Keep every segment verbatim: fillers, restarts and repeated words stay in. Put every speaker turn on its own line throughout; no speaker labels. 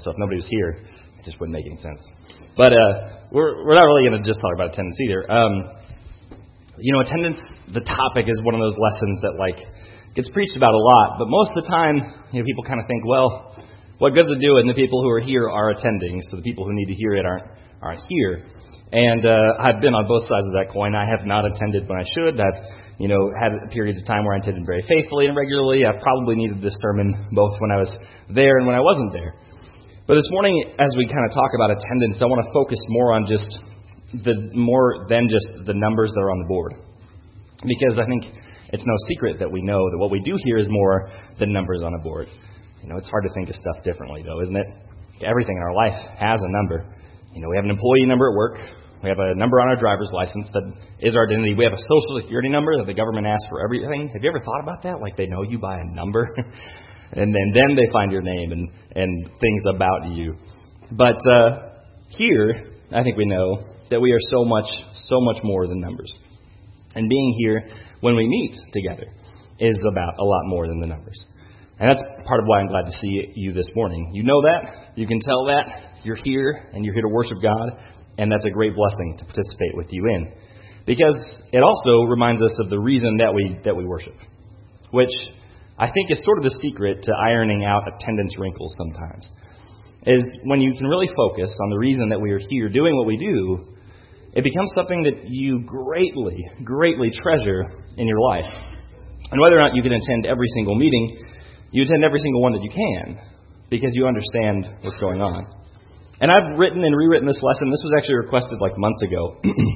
So if nobody was here, it just wouldn't make any sense. But uh, we're we're not really going to just talk about attendance either. Um, you know, attendance, the topic is one of those lessons that like gets preached about a lot. But most of the time, you know, people kind of think, well, what good's it doing? The people who are here are attending, so the people who need to hear it aren't aren't here. And uh, I've been on both sides of that coin. I have not attended when I should. I've, you know, had periods of time where I attended very faithfully and regularly. I probably needed this sermon both when I was there and when I wasn't there. But this morning, as we kind of talk about attendance, I want to focus more on just the more than just the numbers that are on the board. Because I think it's no secret that we know that what we do here is more than numbers on a board. You know, it's hard to think of stuff differently, though, isn't it? Everything in our life has a number. You know, we have an employee number at work. We have a number on our driver's license that is our identity. We have a social security number that the government asks for everything. Have you ever thought about that? Like they know you by a number, and then then they find your name and and things about you. But uh, here, I think we know that we are so much so much more than numbers. And being here when we meet together is about a lot more than the numbers. And that's part of why I'm glad to see you this morning. You know that. You can tell that. You're here, and you're here to worship God, and that's a great blessing to participate with you in. Because it also reminds us of the reason that we that we worship, which I think is sort of the secret to ironing out attendance wrinkles sometimes, is when you can really focus on the reason that we are here doing what we do, it becomes something that you greatly, greatly treasure in your life. And whether or not you can attend every single meeting, you attend every single one that you can, because you understand what's going on. And I've written and rewritten this lesson. This was actually requested like months ago.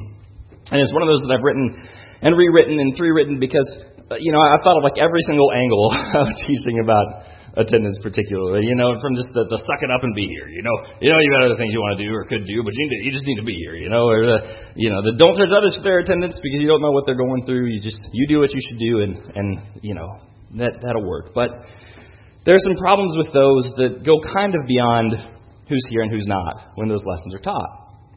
And it's one of those that I've written and rewritten and three-written because, you know, I've thought of like every single angle of teaching about attendance particularly, you know, from just the, the suck it up and be here, you know. You know, you got other things you want to do or could do, but you, need to, you just need to be here, you know. Or, the, you know, the don't judge others for their attendance because you don't know what they're going through. You just, you do what you should do and, and you know, that, that'll work. But there are some problems with those that go kind of beyond who's here and who's not when those lessons are taught.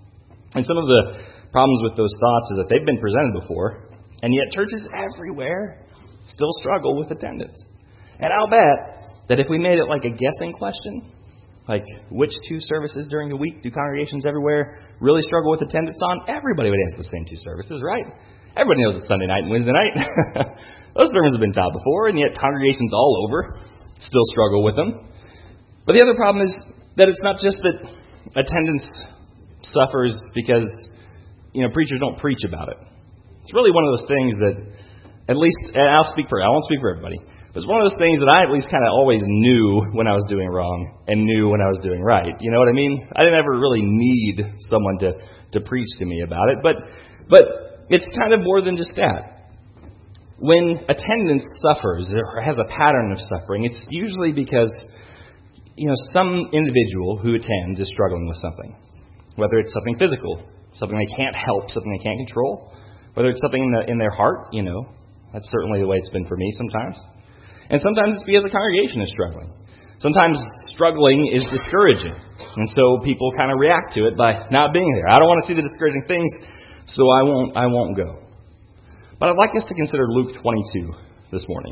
And some of the problems with those thoughts is that they've been presented before, and yet churches everywhere still struggle with attendance. And I'll bet that if we made it like a guessing question, like which two services during the week do congregations everywhere really struggle with attendance on, everybody would answer the same two services, right? Everybody knows it's Sunday night and Wednesday night. Those sermons have been taught before, and yet congregations all over still struggle with them. But the other problem is that it's not just that attendance suffers because, you know, preachers don't preach about it. It's really one of those things that, at least, and I'll speak for, I won't speak for everybody, but it's one of those things that I at least kind of always knew when I was doing wrong and knew when I was doing right. You know what I mean? I didn't ever really need someone to, to preach to me about it, but but it's kind of more than just that. When attendance suffers or has a pattern of suffering, it's usually because, you know, some individual who attends is struggling with something. Whether it's something physical, something they can't help, something they can't control. Whether it's something in, the, in their heart, you know. That's certainly the way it's been for me sometimes. And sometimes it's because the congregation is struggling. Sometimes struggling is discouraging. And so people kind of react to it by not being there. I don't want to see the discouraging things, so I won't I won't go. But I'd like us to consider Luke twenty-two this morning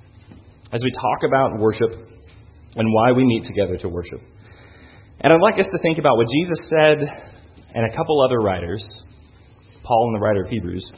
as we talk about worship and why we meet together to worship. And I'd like us to think about what Jesus said and a couple other writers, Paul and the writer of Hebrews,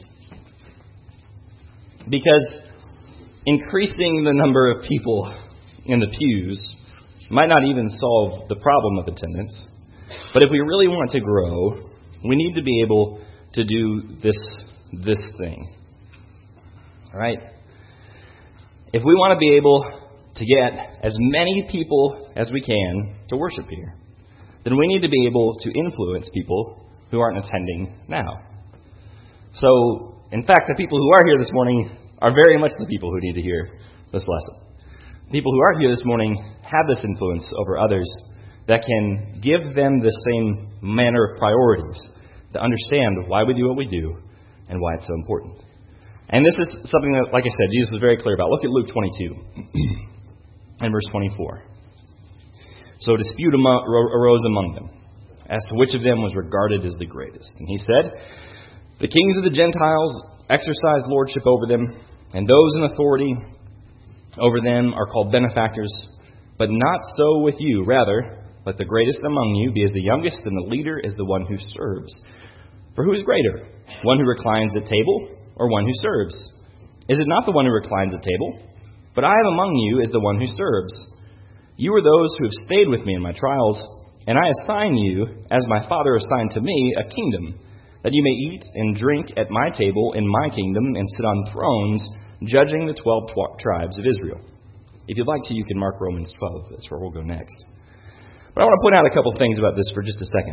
because increasing the number of people in the pews might not even solve the problem of attendance. But if we really want to grow, we need to be able to do this this thing. All right? If we want to be able to get as many people as we can to worship here, then we need to be able to influence people who aren't attending now. So, in fact, the people who are here this morning are very much the people who need to hear this lesson. People who are here this morning have this influence over others that can give them the same manner of priorities to understand why we do what we do and why it's so important. And this is something that, like I said, Jesus was very clear about. Look at Luke twenty-two and verse twenty-four. So a dispute among, arose among them as to which of them was regarded as the greatest. And he said, the kings of the Gentiles exercise lordship over them, and those in authority over them are called benefactors. But not so with you. Rather, Let the greatest among you be as the youngest, and the leader is the one who serves. For who is greater, one who reclines at table or one who serves? Is it not the one who reclines at table? But I am among you as the one who serves. You are those who have stayed with me in my trials, and I assign you, as my Father assigned to me, a kingdom, that you may eat and drink at my table in my kingdom and sit on thrones, judging the twelve tw- tribes of Israel. If you'd like to, you can mark Romans twelve. That's where we'll go next. But I want to point out a couple things about this for just a second.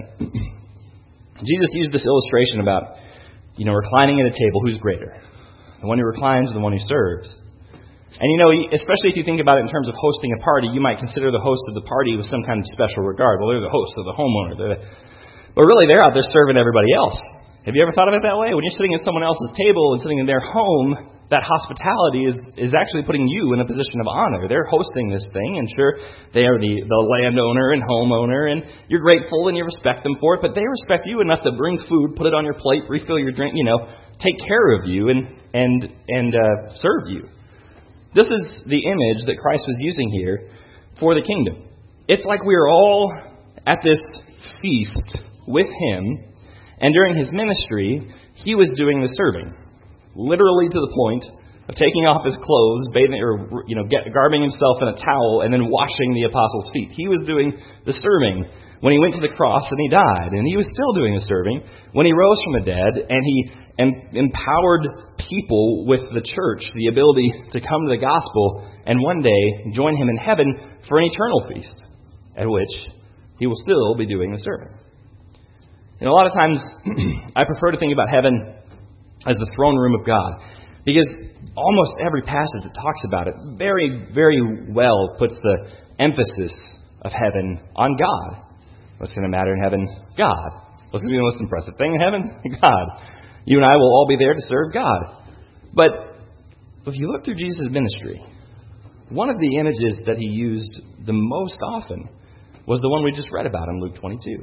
Jesus used this illustration about, you know, reclining at a table. Who's greater? The one who reclines or the one who serves? And, you know, especially if you think about it in terms of hosting a party, you might consider the host of the party with some kind of special regard. Well, they're the host, they're the homeowner. They're the... But really, they're out there serving everybody else. Have you ever thought of it that way? When you're sitting at someone else's table and sitting in their home, that hospitality is, is actually putting you in a position of honor. They're hosting this thing, and sure, they are the, the landowner and homeowner, and you're grateful and you respect them for it, but they respect you enough to bring food, put it on your plate, refill your drink, you know, take care of you and, and, and uh, serve you. This is the image that Christ was using here for the kingdom. It's like we are all at this feast with Him, and during His ministry, He was doing the serving. Literally to the point of taking off his clothes, bathing, or you know, get, garbing himself in a towel, and then washing the apostles' feet. He was doing the serving when he went to the cross and he died, and he was still doing the serving when he rose from the dead, and he em- empowered people with the church, the ability to come to the gospel, and one day join him in heaven for an eternal feast, at which he will still be doing the serving. And a lot of times, I prefer to think about heaven as the throne room of God, because almost every passage that talks about it very, very well puts the emphasis of heaven on God. What's going to matter in heaven? God. What's going to be the most impressive thing in heaven? God. You and I will all be there to serve God. But if you look through Jesus' ministry, one of the images that he used the most often was the one we just read about in Luke twenty-two.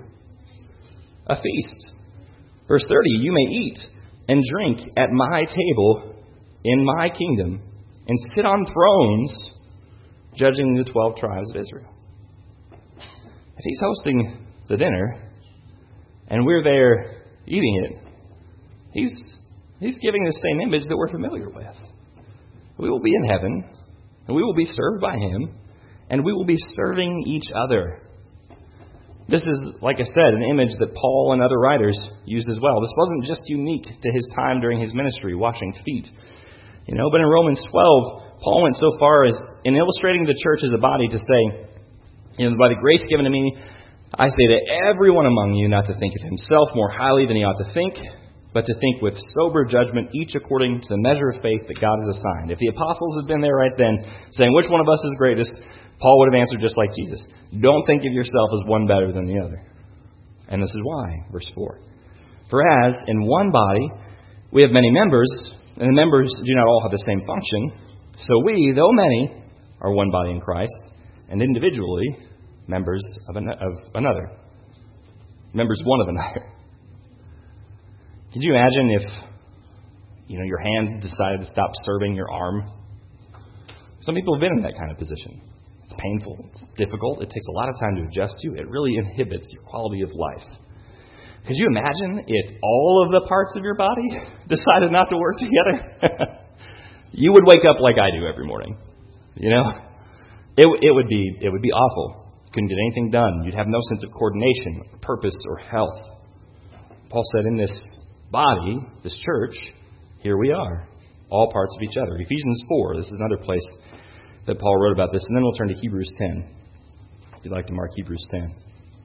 A feast. Verse thirty, you may eat and drink at my table in my kingdom, and sit on thrones, judging the twelve tribes of Israel. If he's hosting the dinner, and we're there eating it, he's he's giving the same image that we're familiar with. We will be in heaven, and we will be served by him, and we will be serving each other. This is, like I said, an image that Paul and other writers used as well. This wasn't just unique to his time during his ministry, washing feet. You know, but in Romans twelve, Paul went so far as in illustrating the church as a body to say, you know, by the grace given to me, I say to everyone among you not to think of himself more highly than he ought to think, but to think with sober judgment, each according to the measure of faith that God has assigned. If the apostles had been there right then, saying which one of us is greatest, Paul would have answered just like Jesus. Don't think of yourself as one better than the other. And this is why, verse four. For as in one body we have many members, and the members do not all have the same function, so we, though many, are one body in Christ, and individually members of, an, of another. Members one of another. Could you imagine if, you know, your hand decided to stop serving your arm? Some people have been in that kind of position. It's painful. It's difficult. It takes a lot of time to adjust to. It really inhibits your quality of life. Could you imagine if all of the parts of your body decided not to work together? You would wake up like I do every morning. You know, it it would be it would be awful. Couldn't get anything done. You'd have no sense of coordination, purpose, or health. Paul said, in this body, this church, here we are, all parts of each other. Ephesians four. This is another place that Paul wrote about this. And then we'll turn to Hebrews ten, if you'd like to mark Hebrews ten.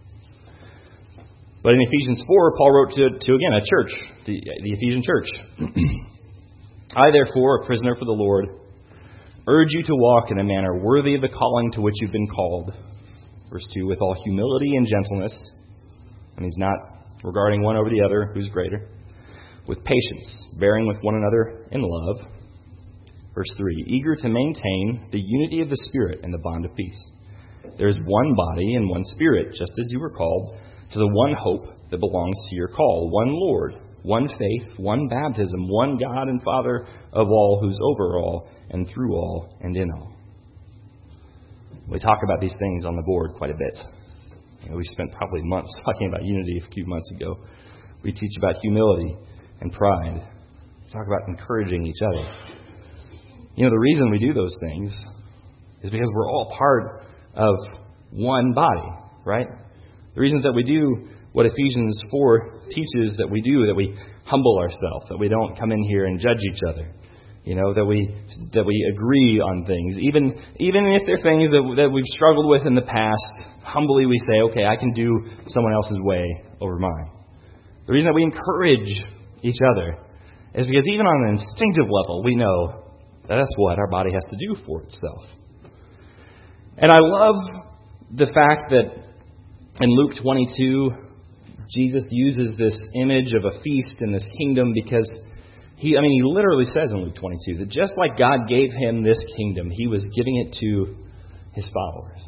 But in Ephesians four, Paul wrote to, to again, a church, the, the Ephesian church. I, therefore, a prisoner for the Lord, urge you to walk in a manner worthy of the calling to which you've been called. Verse two, with all humility and gentleness, and he's not regarding one over the other, who's greater, with patience, bearing with one another in love. Verse three, eager to maintain the unity of the Spirit and the bond of peace. There is one body and one Spirit, just as you were called, to the one hope that belongs to your call, one Lord, one faith, one baptism, one God and Father of all, who's over all and through all and in all. We talk about these things on the board quite a bit. You know, we spent probably months talking about unity a few months ago. We teach about humility and pride. We talk about encouraging each other. You know, the reason we do those things is because we're all part of one body, right? The reasons that we do what Ephesians four teaches that we do, that we humble ourselves, that we don't come in here and judge each other, you know, that we that we agree on things. Even even if they're things that, that we've struggled with in the past, humbly we say, okay, I can do someone else's way over mine. The reason that we encourage each other is because even on an instinctive level, we know that that's what our body has to do for itself. And I love the fact that in Luke twenty-two, Jesus uses this image of a feast in this kingdom because he, I mean, he literally says in Luke twenty-two that just like God gave him this kingdom, he was giving it to his followers.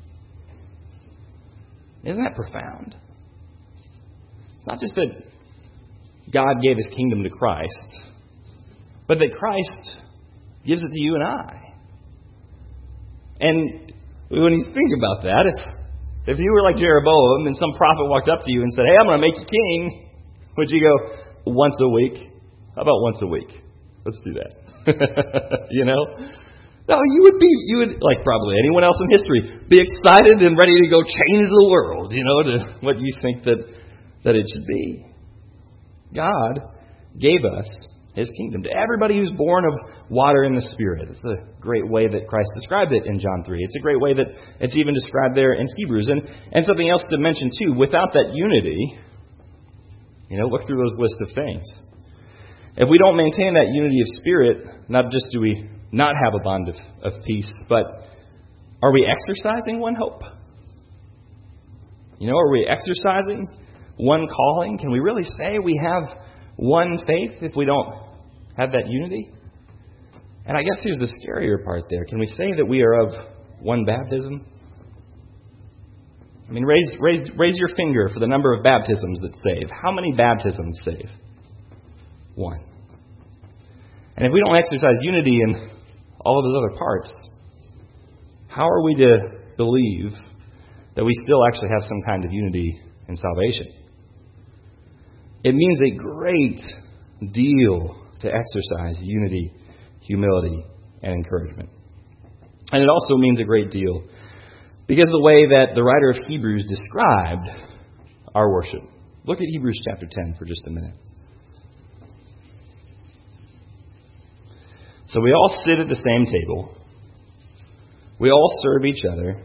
Isn't that profound? It's not just that God gave his kingdom to Christ, but that Christ gives it to you and I. And when you think about that, if if you were like Jeroboam and some prophet walked up to you and said, hey, I'm going to make you king, would you go, once a week? How about once a week? Let's do that. You know? No, you would be, you would, like probably anyone else in history, be excited and ready to go change the world, you know, to what you think that, that it should be. God gave us his kingdom to everybody who's born of water and the Spirit. It's a great way that Christ described it in John three. It's a great way that it's even described there in Hebrews. And, and something else to mention too, without that unity, you know, look through those lists of things. If we don't maintain that unity of spirit, not just do we not have a bond of, of peace, but are we exercising one hope? You know, are we exercising one calling? Can we really say we have one faith if we don't have that unity? And I guess here's the scarier part there. Can we say that we are of one baptism? I mean, raise raise raise your finger for the number of baptisms that save. How many baptisms save? One. And if we don't exercise unity in all of those other parts, how are we to believe that we still actually have some kind of unity in salvation? It means a great deal to exercise unity, humility, and encouragement. And it also means a great deal because of the way that the writer of Hebrews described our worship. Look at Hebrews chapter ten for just a minute. So we all sit at the same table. We all serve each other.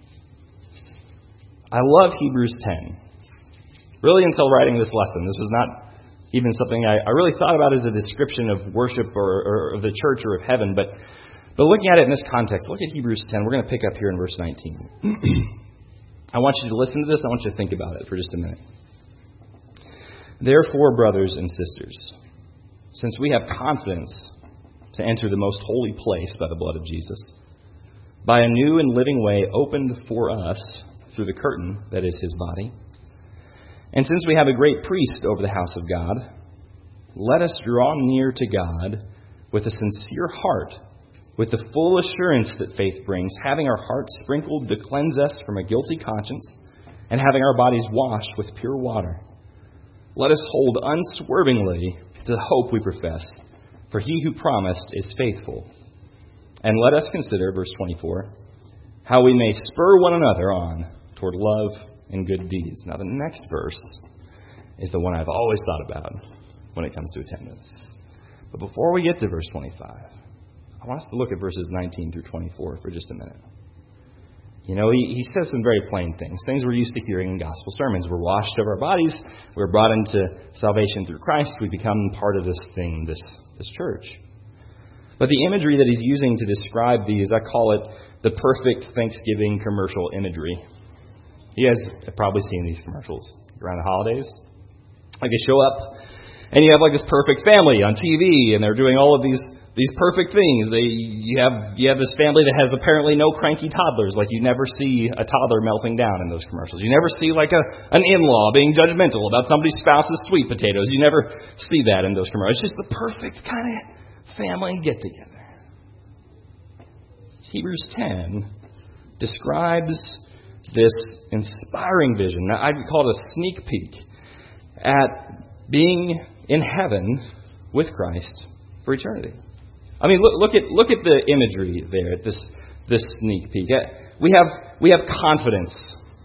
I love Hebrews ten. Really, until writing this lesson, this was not even something I, I really thought about as a description of worship or, or of the church or of heaven. But, but looking at it in this context, look at Hebrews ten. We're going to pick up here in verse nineteen. I want you to listen to this. I want you to think about it for just a minute. Therefore, brothers and sisters, since we have confidence to enter the most holy place by the blood of Jesus, by a new and living way opened for us through the curtain that is his body, and since we have a great priest over the house of God, let us draw near to God with a sincere heart, with the full assurance that faith brings, having our hearts sprinkled to cleanse us from a guilty conscience, and having our bodies washed with pure water. Let us hold unswervingly to the hope we profess, for he who promised is faithful. And let us consider, verse twenty-four, how we may spur one another on toward love and good deeds. Now the next verse is the one I've always thought about when it comes to attendance. But before we get to verse twenty-five, I want us to look at verses nineteen through twenty-four for just a minute. You know, he, he says some very plain things, things we're used to hearing in gospel sermons. We're washed of our bodies. We're brought into salvation through Christ. We become part of this thing, this, this church. But the imagery that he's using to describe these, I call it the perfect Thanksgiving commercial imagery. You guys have probably seen these commercials around the holidays. Like they show up, and you have like this perfect family on T V, and they're doing all of these these perfect things. They you have you have this family that has apparently no cranky toddlers. Like you never see a toddler melting down in those commercials. You never see like a an in-law being judgmental about somebody's spouse's sweet potatoes. You never see that in those commercials. It's just the perfect kind of family get together. Hebrews ten describes this inspiring vision. I'd call it a sneak peek at being in heaven with Christ for eternity. I mean, look, look at look at the imagery there at this this sneak peek. We have we have confidence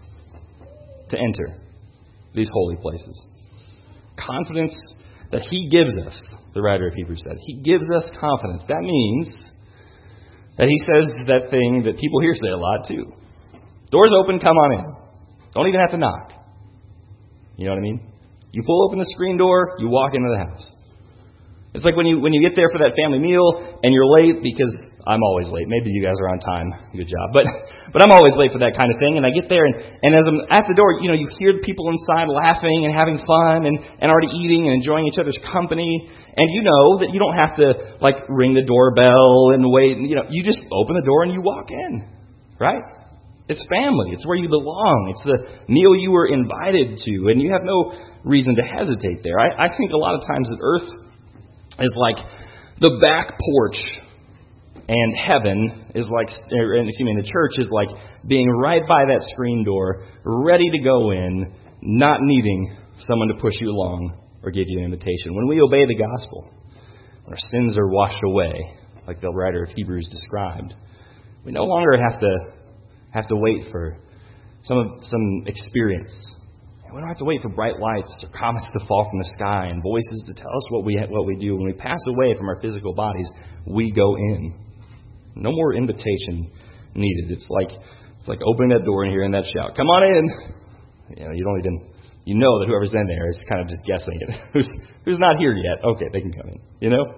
to enter these holy places. Confidence that He gives us, the writer of Hebrews said. He gives us confidence. That means that He says that thing that people here say a lot too. Doors open, come on in. Don't even have to knock. You know what I mean? You pull open the screen door, you walk into the house. It's like when you when you get there for that family meal and you're late, because I'm always late. Maybe you guys are on time. Good job. But but I'm always late for that kind of thing. And I get there and, and as I'm at the door, you know, you hear the people inside laughing and having fun and, and already eating and enjoying each other's company. And you know that you don't have to like ring the doorbell and wait. You know, you just open the door and you walk in. Right? It's family. It's where you belong. It's the meal you were invited to. And you have no reason to hesitate there. I, I think a lot of times that earth is like the back porch, and heaven is like, or, excuse me, the church is like being right by that screen door, ready to go in, not needing someone to push you along or give you an invitation. When we obey the gospel, when our sins are washed away, like the writer of Hebrews described, we no longer have to have to wait for some some experience. We don't have to wait for bright lights or comets to fall from the sky and voices to tell us what we what we do. When we pass away from our physical bodies, we go in. No more invitation needed. It's like it's like opening that door and hearing that shout, "Come on in!" You know, you don't even you know that whoever's in there is kind of just guessing it. who's who's not here yet? Okay, they can come in. You know.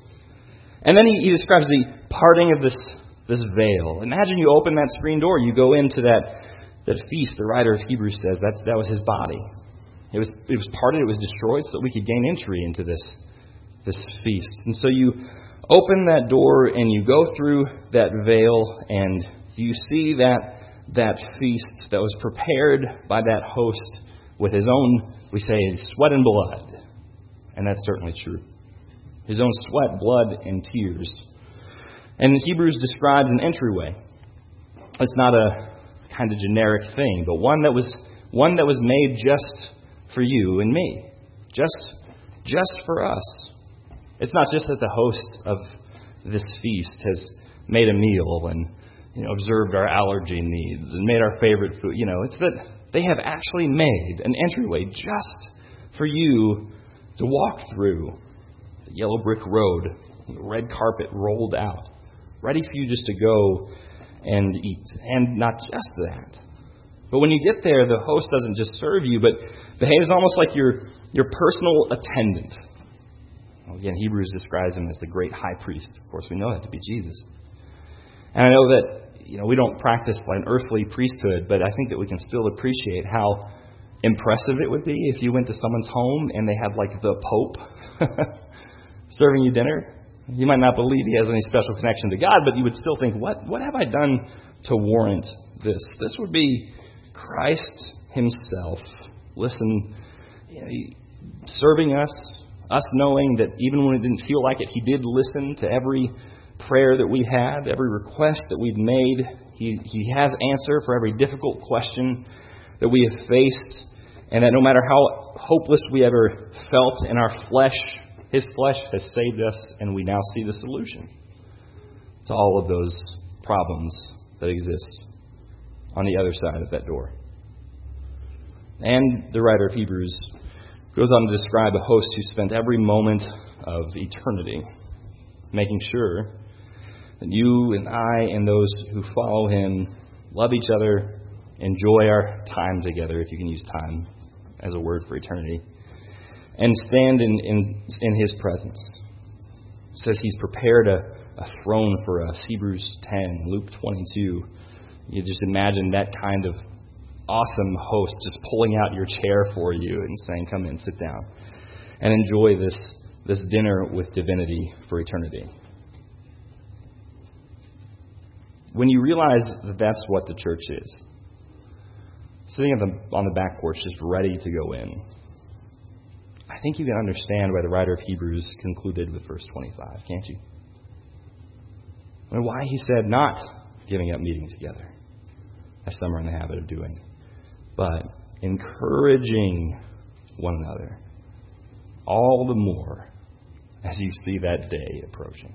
And then he, he describes the parting of this this veil. Imagine you open that screen door, you go into that. That feast, the writer of Hebrews says, that's, that was His body. It was it was parted, it was destroyed so that we could gain entry into this, this feast. And so you open that door and you go through that veil and you see that, that feast that was prepared by that host with His own, we say, His sweat and blood. And that's certainly true. His own sweat, blood, and tears. And Hebrews describes an entryway. It's not a kind of generic thing, but one that was one that was made just for you and me, just just for us. It's not just that the host of this feast has made a meal and you know observed our allergy needs and made our favorite food. You know, it's that they have actually made an entryway just for you to walk through the yellow brick road, the red carpet rolled out, ready for you just to go and eat. And not just that. But when you get there, the host doesn't just serve you, but behaves almost like your, your personal attendant. Well, again, Hebrews describes Him as the great high priest. Of course, we know that to be Jesus. And I know that you know we don't practice an earthly priesthood, but I think that we can still appreciate how impressive it would be if you went to someone's home and they had like the Pope serving you dinner. You might not believe He has any special connection to God, but you would still think, what, what have I done to warrant this? This would be Christ Himself. Listen, you know, serving us, us knowing that even when it didn't feel like it, He did listen to every prayer that we had, every request that we've made. He, he has answer for every difficult question that we have faced, and that no matter how hopeless we ever felt in our flesh, His flesh has saved us, and we now see the solution to all of those problems that exist on the other side of that door. And the writer of Hebrews goes on to describe a host who spent every moment of eternity making sure that you and I and those who follow Him love each other, enjoy our time together, if you can use time as a word for eternity, and stand in, in, in His presence. It says He's prepared a, a throne for us. Hebrews ten, Luke twenty-two. You just imagine that kind of awesome host just pulling out your chair for you and saying, "Come in, sit down, and enjoy this, this dinner with divinity for eternity." When you realize that that's what the church is, sitting on the, on the back porch just ready to go in, I think you can understand why the writer of Hebrews concluded with verse twenty-five, can't you? And why he said not giving up meeting together, as some are in the habit of doing, but encouraging one another, all the more as you see that day approaching.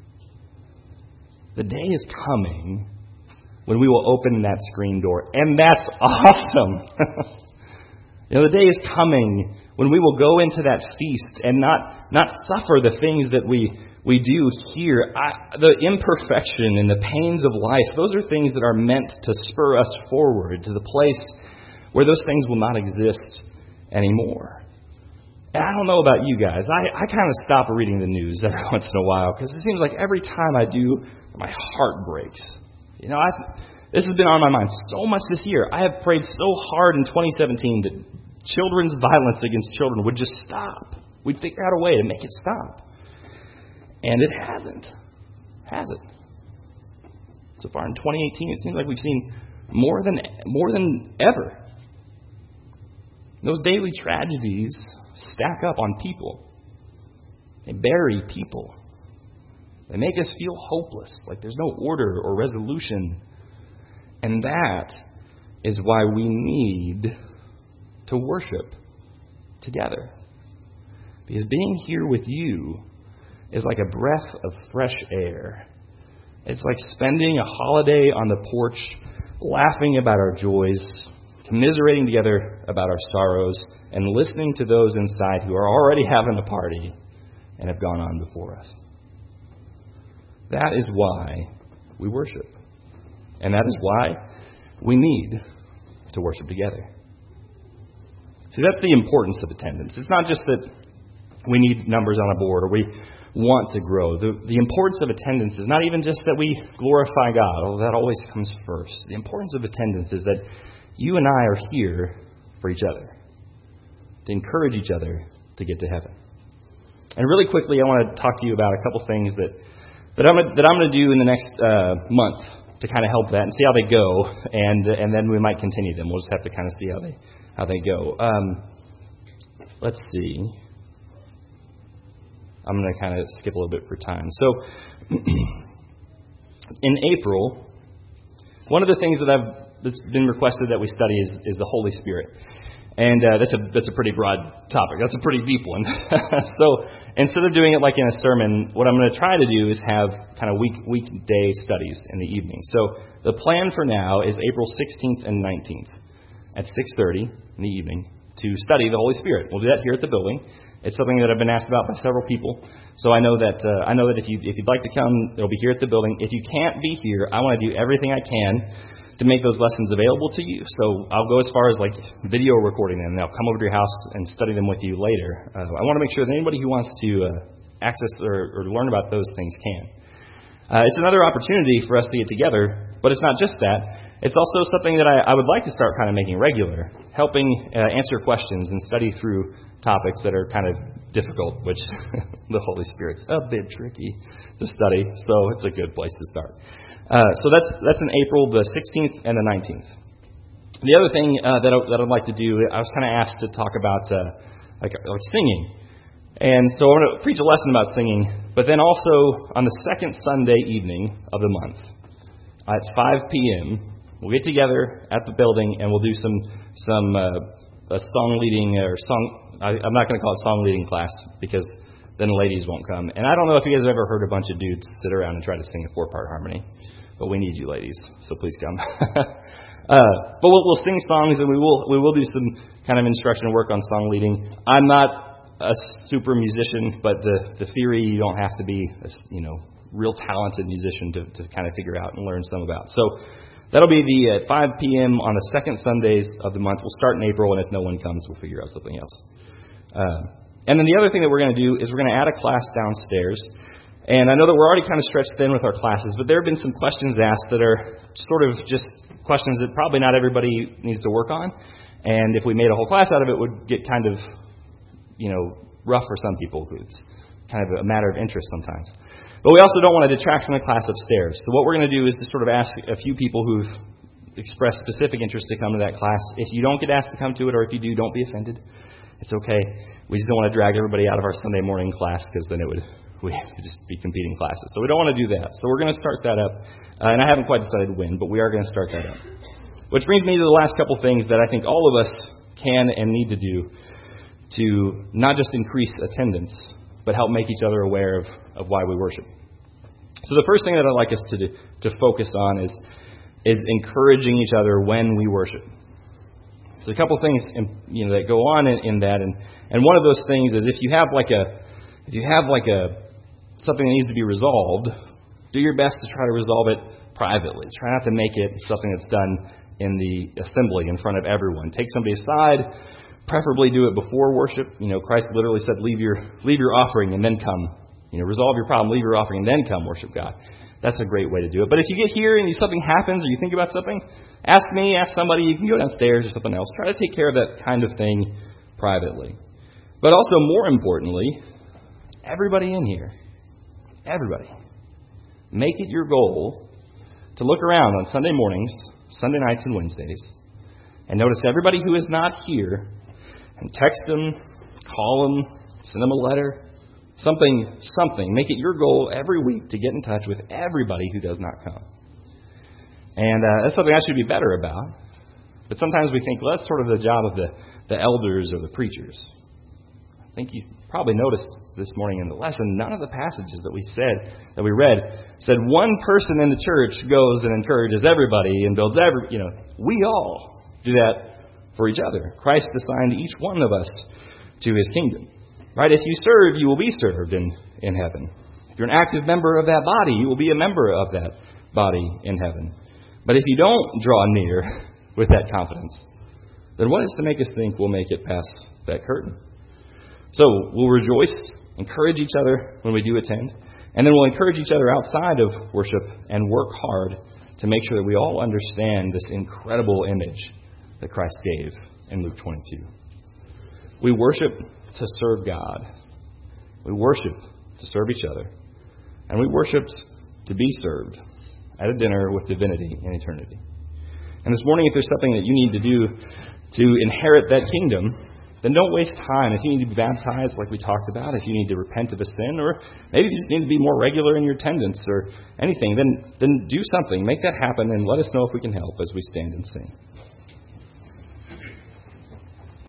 The day is coming when we will open that screen door, and that's awesome. You know, the day is coming when we will go into that feast and not not suffer the things that we we do here. I, the imperfection and the pains of life, those are things that are meant to spur us forward to the place where those things will not exist anymore. And I don't know about you guys. I, I kind of stop reading the news every once in a while because it seems like every time I do, my heart breaks. You know, I, this has been on my mind so much this year. I have prayed so hard in twenty seventeen that children's violence against children would just stop. We'd figure out a way to make it stop. And it hasn't. Has it? So far in twenty eighteen, it seems like we've seen more than more than ever. Those daily tragedies stack up on people. They bury people. They make us feel hopeless, like there's no order or resolution. And that is why we need to worship together. Because being here with you is like a breath of fresh air. It's like spending a holiday on the porch, laughing about our joys, commiserating together about our sorrows, and listening to those inside who are already having a party and have gone on before us. That is why we worship. And that is why we need to worship together. See, that's the importance of attendance. It's not just that we need numbers on a board or we want to grow. The, the importance of attendance is not even just that we glorify God, although that always comes first. The importance of attendance is that you and I are here for each other, to encourage each other to get to heaven. And really quickly, I want to talk to you about a couple things that, that I'm that I'm going to do in the next uh, month to kind of help that and see how they go, and and then we might continue them. We'll just have to kind of see how they how they go. Um, let's see. I'm going to kind of skip a little bit for time. So, in April, one of the things that I've that's been requested that we study is, is the Holy Spirit. And uh, that's a that's a pretty broad topic. That's a pretty deep one. So instead of doing it like in a sermon, what I'm going to try to do is have kind of week weekday studies in the evening. So the plan for now is April sixteenth and nineteenth at six thirty in the evening to study the Holy Spirit. We'll do that here at the building. It's something that I've been asked about by several people. So I know that uh, I know that if you if you'd like to come, it'll be here at the building. If you can't be here, I want to do everything I can to make those lessons available to you. So I'll go as far as like video recording them, and I'll come over to your house and study them with you later. Uh, I want to make sure that anybody who wants to uh, access or, or learn about those things can. Uh, it's another opportunity for us to get together, but it's not just that. It's also something that I, I would like to start kind of making regular, helping uh, answer questions and study through topics that are kind of difficult, which the Holy Spirit's a bit tricky to study, so it's a good place to start. Uh, so that's that's in April the sixteenth and the nineteenth. The other thing uh, that, I, that I'd like to do, I was kind of asked to talk about uh, like, like singing. And so I'm going to preach a lesson about singing, but then also on the second Sunday evening of the month at five p.m., we'll get together at the building and we'll do some some uh, a song leading or song. I, I'm not going to call it song leading class because then the ladies won't come. And I don't know if you guys have ever heard a bunch of dudes sit around and try to sing a four-part harmony. But we need you, ladies, so please come. uh, but we'll, we'll sing songs, and we will we will do some kind of instruction work on song leading. I'm not a super musician, but the, the theory you don't have to be a you know real talented musician to, to kind of figure out and learn some about. So that'll be the at five p.m. on the second Sundays of the month. We'll start in April, and if no one comes, we'll figure out something else. Uh, and then the other thing that we're going to do is we're going to add a class downstairs. And I know that we're already kind of stretched thin with our classes, but there have been some questions asked that are sort of just questions that probably not everybody needs to work on. And if we made a whole class out of it, it would get kind of, you know, rough for some people. It's kind of a matter of interest sometimes. But we also don't want to detract from the class upstairs. So what we're going to do is to sort of ask a few people who've expressed specific interest to come to that class. If you don't get asked to come to it, or if you do, don't be offended. It's okay. We just don't want to drag everybody out of our Sunday morning class because then it would... we would just be competing classes. So we don't want to do that. So we're going to start that up. Uh, and I haven't quite decided when, but we are going to start that up. Which brings me to the last couple things that I think all of us can and need to do to not just increase attendance, but help make each other aware of, of why we worship. So the first thing that I'd like us to do, to focus on is is encouraging each other when we worship. So a couple things you know that go on in, in that, and, and one of those things is if you have like a if you have like a something that needs to be resolved, do your best to try to resolve it privately. Try not to make it something that's done in the assembly in front of everyone. Take somebody aside. Preferably do it before worship. You know, Christ literally said, "Leave your leave your offering and then come." You know, resolve your problem, leave your offering, and then come worship God. That's a great way to do it. But if you get here and something happens or you think about something, ask me, ask somebody. You can go downstairs or something else. Try to take care of that kind of thing privately. But also, more importantly, everybody in here, everybody, make it your goal to look around on Sunday mornings, Sunday nights, and Wednesdays, and notice everybody who is not here, and text them, call them, send them a letter, something, something. Make it your goal every week to get in touch with everybody who does not come. And uh, that's something I should be better about. But sometimes we think, well, that's sort of the job of the, the elders or the preachers. I think you probably noticed this morning in the lesson, none of the passages that we said, that we read, said one person in the church goes and encourages everybody and builds every, you know, we all do that for each other. Christ assigned each one of us to his kingdom. Right? If you serve, you will be served in, in heaven. If you're an active member of that body, you will be a member of that body in heaven. But if you don't draw near with that confidence, then what is to make us think we'll make it past that curtain? So we'll rejoice, encourage each other when we do attend, and then we'll encourage each other outside of worship and work hard to make sure that we all understand this incredible image that Christ gave in Luke twenty-two. We worship to serve God. We worship to serve each other. And we worship to be served at a dinner with divinity in eternity. And this morning, if there's something that you need to do to inherit that kingdom, then don't waste time. If you need to be baptized like we talked about, if you need to repent of a sin, or maybe you just need to be more regular in your attendance or anything, then, then do something. Make that happen and let us know if we can help as we stand and sing.